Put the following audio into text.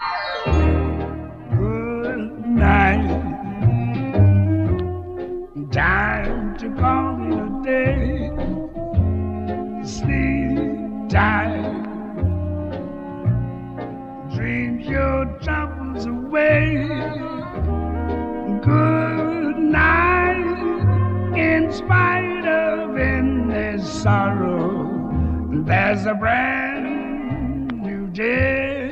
Good night. Time to call it a day. Sleep tight. Dream your troubles away. Good night. In spite of endless sorrow, there's a brand new day.